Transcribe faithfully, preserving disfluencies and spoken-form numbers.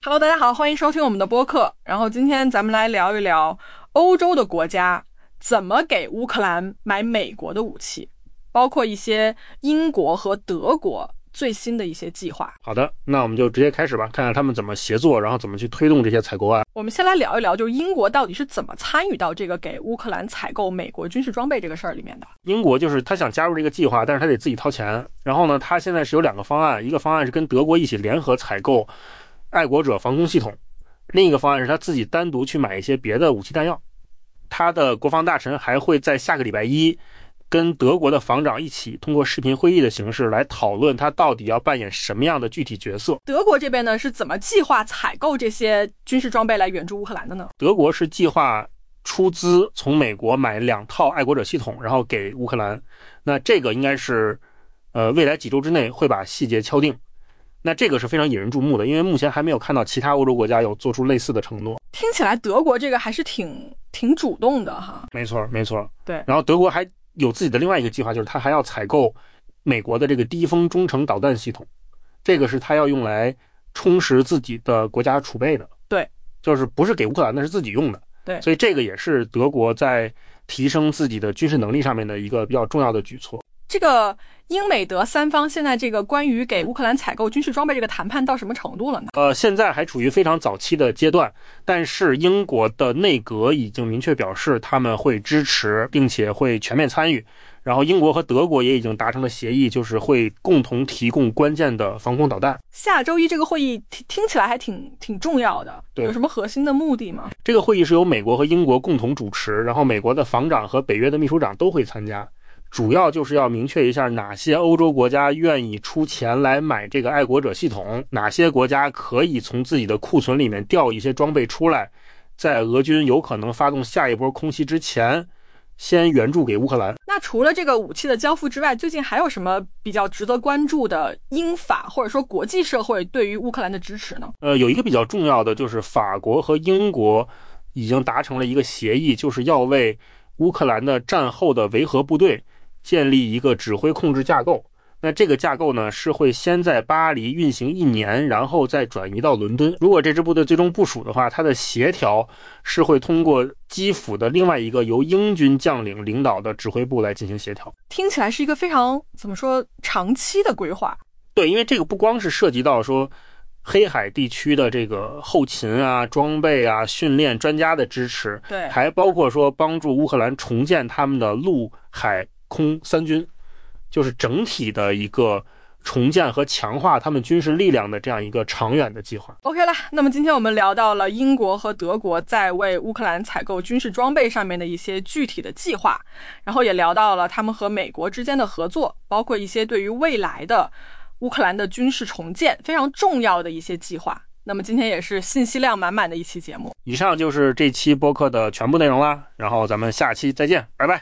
Hello， 大家好，欢迎收听我们的播客。然后今天咱们来聊一聊欧洲的国家怎么给乌克兰买美国的武器，包括一些英国和德国最新的一些计划。 好的，那我们就直接开始吧，看看他们怎么协作，然后怎么去推动这些采购案。 我们先来聊一聊，就是英国到底是怎么参与到这个给乌克兰采购美国军事装备这个事儿里面的。 英国就是他想加入这个计划，但是他得自己掏钱。然后呢，他现在是有两个方案，一个方案是跟德国一起联合采购爱国者防空系统，另一个方案是他自己单独去买一些别的武器弹药。他的国防大臣还会在下个礼拜一跟德国的防长一起通过视频会议的形式来讨论他到底要扮演什么样的具体角色。 德国这边呢是怎么计划采购这些军事装备来援助乌克兰的呢？ 德国是计划出资从美国买两套爱国者系统，然后给乌克兰。那这个应该是呃未来几周之内会把细节敲定。那这个是非常引人注目的，因为目前还没有看到其他欧洲国家有做出类似的承诺。 听起来德国这个还是挺挺主动的哈。 没错没错， 对。 然后德国还有自己的另外一个计划，就是他还要采购美国的这个低风中程导弹系统，这个是他要用来充实自己的国家储备的。 对， 就是不是给乌克兰，那是自己用的。 对， 所以这个也是德国在提升自己的军事能力上面的一个比较重要的举措。 这个英美德三方现在这个关于给乌克兰采购军事装备这个谈判到什么程度了呢？ 呃，现在还处于非常早期的阶段，但是英国的内阁已经明确表示他们会支持，并且会全面参与。然后英国和德国也已经达成了协议，就是会共同提供关键的防空导弹。 下周一这个会议听起来还挺挺重要的， 对， 有什么核心的目的吗？ 这个会议是由美国和英国共同主持，然后美国的防长和北约的秘书长都会参加。主要就是要明确一下哪些欧洲国家愿意出钱来买这个爱国者系统，哪些国家可以从自己的库存里面调一些装备出来，在俄军有可能发动下一波空袭之前先援助给乌克兰。 那除了这个武器的交付之外，最近还有什么比较值得关注的英法或者说国际社会对于乌克兰的支持呢？ 呃，有一个比较重要的就是法国和英国已经达成了一个协议，就是要为乌克兰的战后的维和部队建立一个指挥控制架构。那这个架构呢，是会先在巴黎运行一年，然后再转移到伦敦。如果这支部队最终部署的话，它的协调是会通过基辅的另外一个由英军将领领导的指挥部来进行协调。 听起来是一个非常怎么说长期的规划。 对，因为这个不光是涉及到说黑海地区的这个后勤啊、装备啊、训练专家的支持， 对， 还包括说帮助乌克兰重建他们的陆海空三军，就是整体的一个重建和强化他们军事力量的这样一个长远的计划。 OK 了，那么今天我们聊到了英国和德国在为乌克兰采购军事装备上面的一些具体的计划，然后也聊到了他们和美国之间的合作，包括一些对于未来的乌克兰的军事重建非常重要的一些计划。那么今天也是信息量满满的一期节目。 以上就是这期播客的全部内容啦，然后咱们下期再见，拜拜。